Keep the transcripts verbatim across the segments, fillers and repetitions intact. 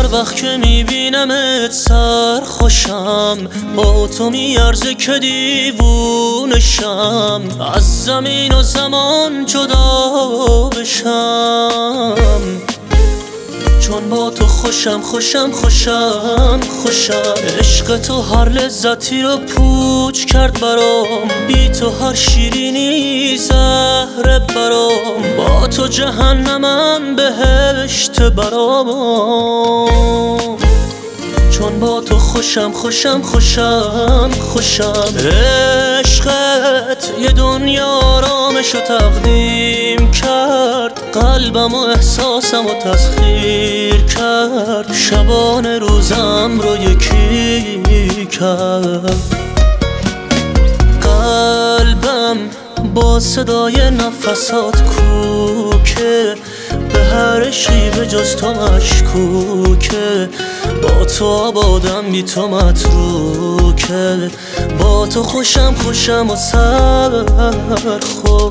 وقت که میبینمت سر خوشم، با تو میارزه که دیوونشم، از زمین و زمان جدا بشم. چون با تو خوشم خوشم خوشم خوشم. عشق تو هر لذتی رو پوچ کرد برام، بی تو هر شیرینی زهره برام، با تو جهنمم بهشت برام. چون با تو خوشم خوشم خوشم خوشم. عشقت یه دنیا آرامش رو تقدیم کرد، قلبم و احساسم رو تسخیر کرد، شبانه روزم رو یکی کرد. قلبم با صدای نفسات کوکه، به هر شیوه جز تو مشکوکه، با تو آبادم بی تو متروکه، با تو خوشم خوشم و سر خوش.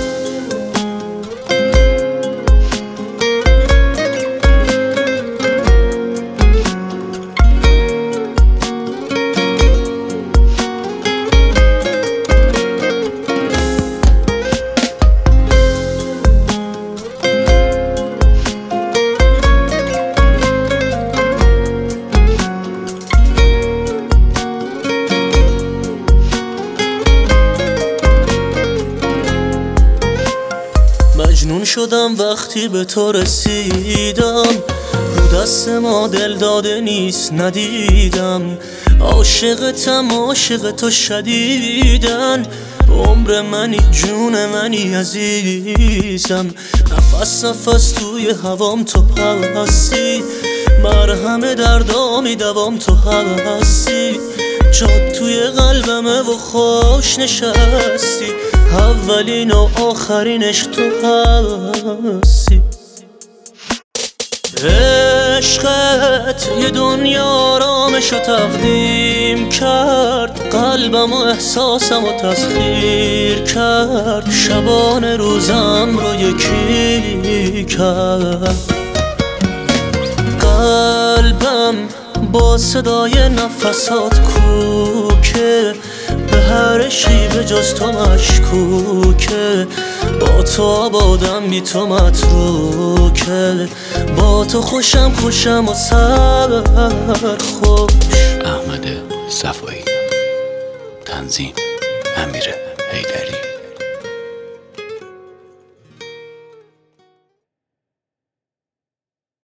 مجنون شدم وقتی به تو رسیدم، رو دست ما دل داده نیست ندیدم، عاشقتم عاشق تو شدیدن، عمر منی جون منی عزیزم، نفس نفس توی هوام تو هستی، مرهم دردامی دوام تو هستی، جات توی قلبمه و خوش نشستی، اولین و آخرینش تو هستی. عشقت یه دنیا آرامش رو تقدیم کرد، قلبم و احساسم رو تسخیر کرد، شبانه روزم رو یکی کرد. قلبم با صدای نفسات کوکه، به هر شیوه جز تو مشکوکه، با تو آبادم بی تو متروکه، با تو خوشم خوشم و سر خوش. احمد صفایی، تنظیم امیر حیدری.